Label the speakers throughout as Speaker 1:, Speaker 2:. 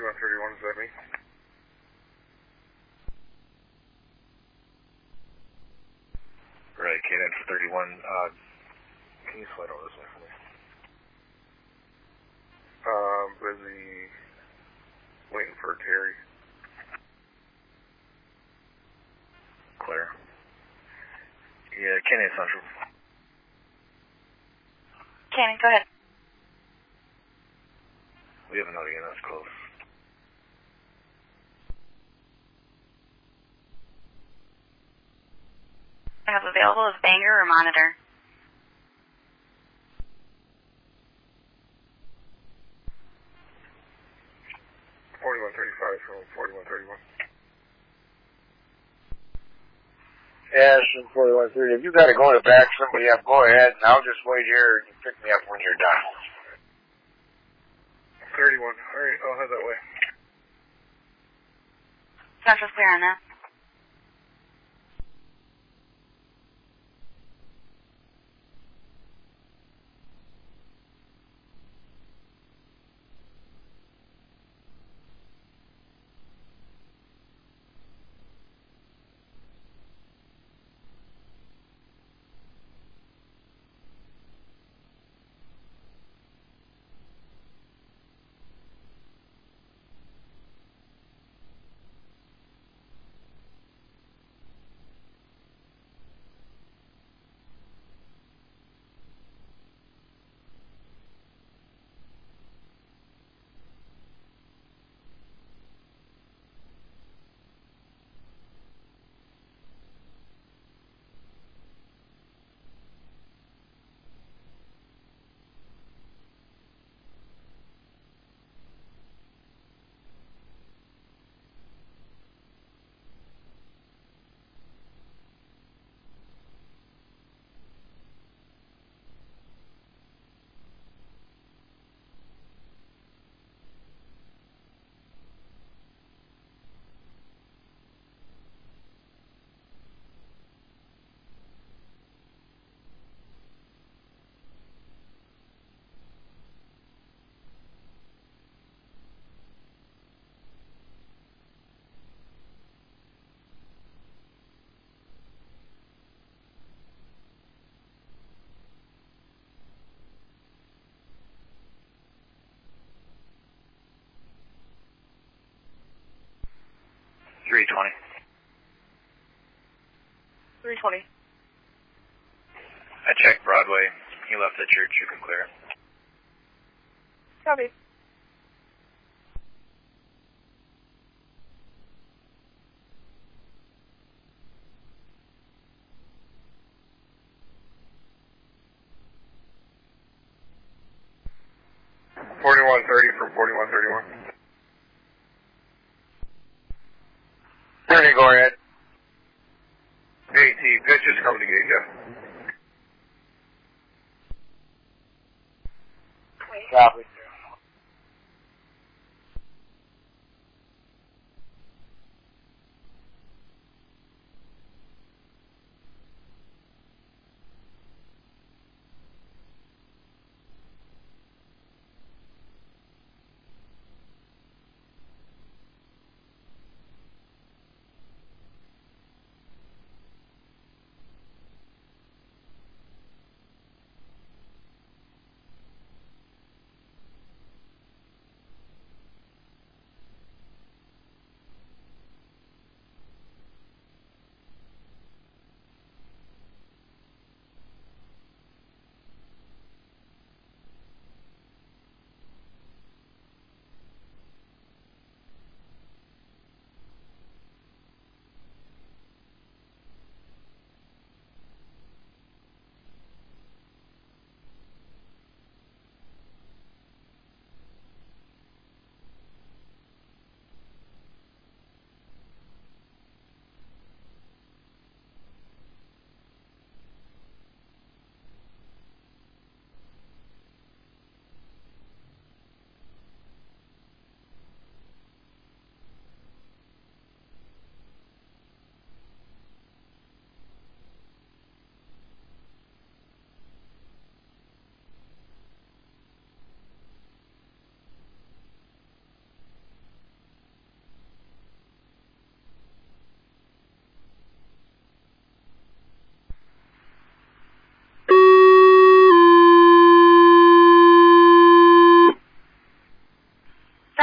Speaker 1: 4131, is that me?
Speaker 2: Right, K-9 for 31. Can you slide over this way for me?
Speaker 1: Busy waiting for Terry.
Speaker 2: Clear. Yeah, K-9 Central.
Speaker 3: K-9, go ahead.
Speaker 2: We have another unit that's close.
Speaker 3: I have available as Banger or Monitor.
Speaker 1: from 4131.
Speaker 4: Ashland 4130. If you got to go to back somebody up, go ahead, and I'll just wait here and you pick me up when you're done.
Speaker 1: 31. All right, I'll head that way.
Speaker 3: Central's clear on that. $320.
Speaker 2: I checked Broadway. He left the church. You can clear it.
Speaker 3: Copy.
Speaker 1: from 4131.
Speaker 4: Go ahead.
Speaker 1: Hey, T, pitch is coming to get you.
Speaker 4: Copy.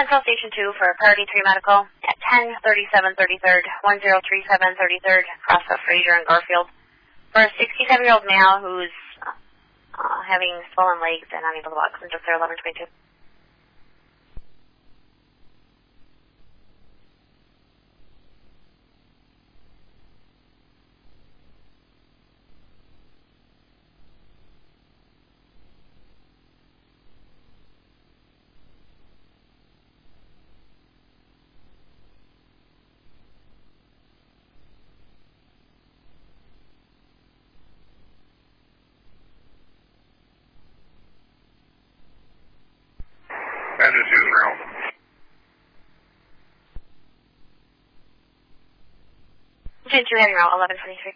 Speaker 3: Central Station 2 for Priority 3 Medical at 1037 33rd, 1037 33rd, across the Fraser and Garfield. For a 67-year-old male who's having swollen legs and unable to walk. Central Clear 1122. Change your heading route 1123.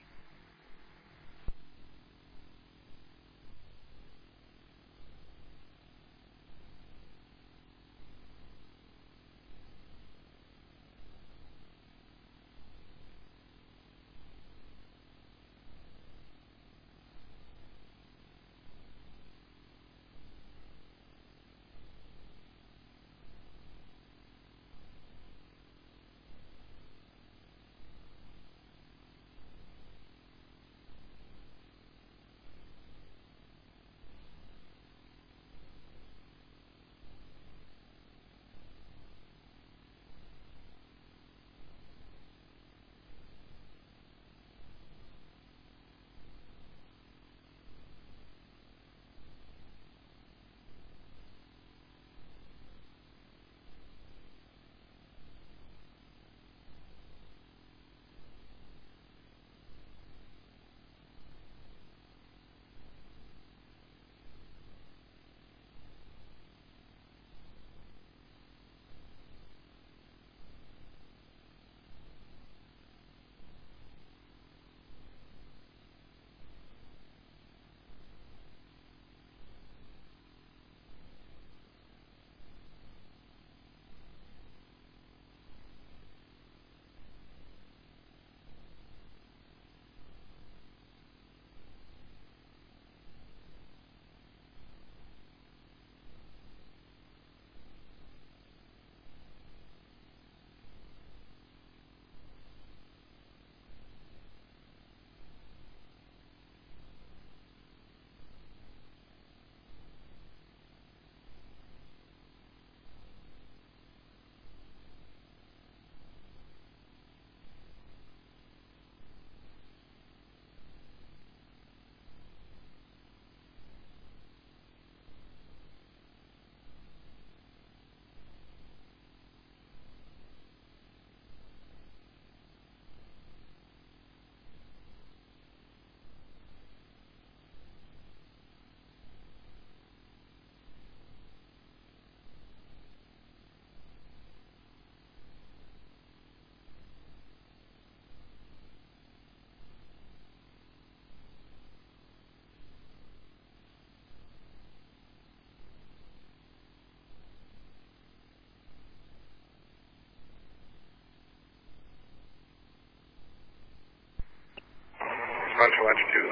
Speaker 1: Central Latitude.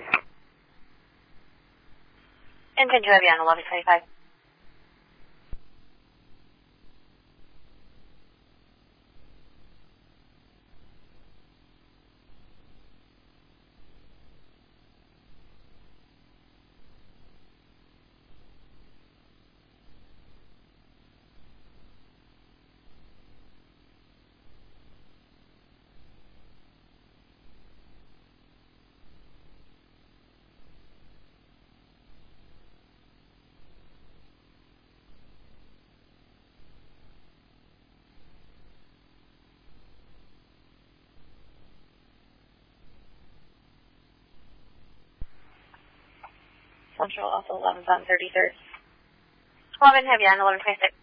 Speaker 3: Engine 2 Heavy on 1125. Central also 11's on 33rd. 11 Heavy on 1126.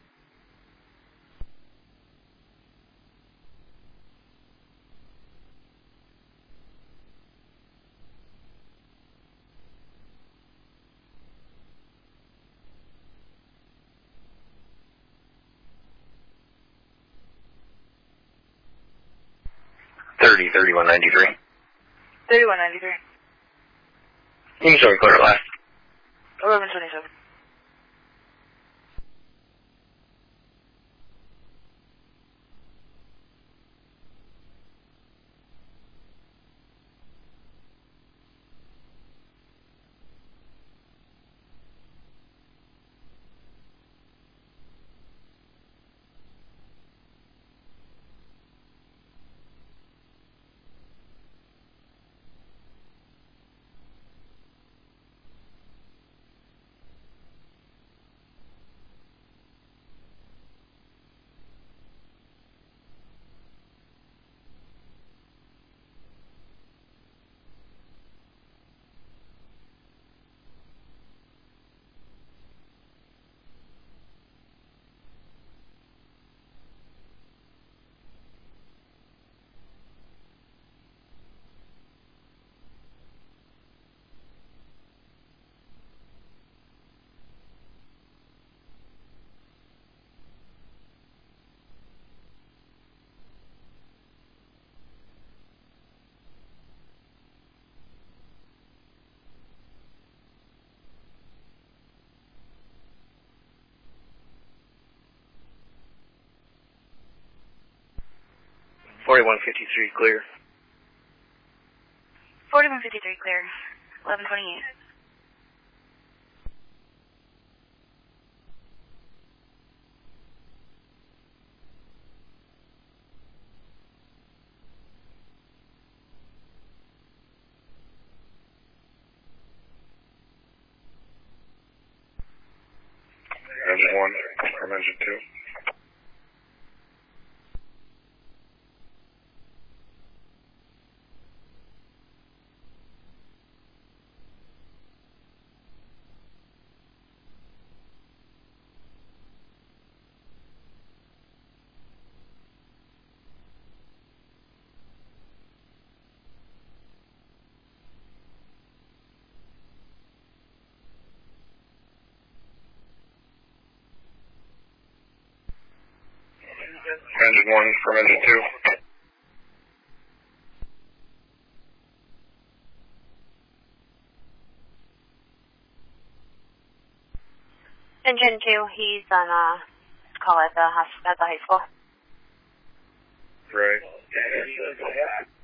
Speaker 2: $30, $31.93.
Speaker 3: 3193.
Speaker 2: You can show me clear at last.
Speaker 3: 1127.
Speaker 2: 4153 clear.
Speaker 3: 4153 clear. 1128.
Speaker 2: Engine 1 from engine 2. Engine 1 from engine 2.
Speaker 3: Engine 2, he's on call at the high school.
Speaker 2: Right.